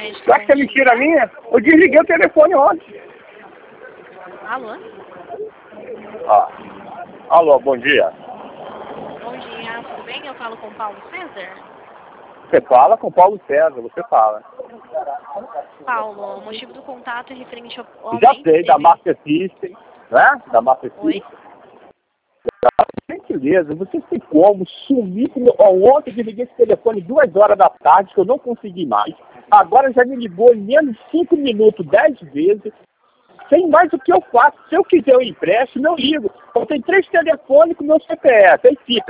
médica. Você acha que é mentira minha? Eu desliguei o telefone ontem. Alô? Alô, bom dia. Bom dia, tudo bem? Eu falo com o Paulo César? Você fala com Paulo César, você fala. Paulo, o motivo do contato é referente ao Já aumento sei, da teve... Master System, né? Da Master Oi? System. Gentileza, você tem como sumir com meu... Ontem eu desliguei esse telefone 2 horas da tarde, que eu não consegui mais. Agora já me ligou em menos de 5 minutos, 10 vezes. Sem mais o que eu faço. Se eu quiser eu empresto, eu ligo. Eu tenho 3 telefones com meu CPF. Aí fica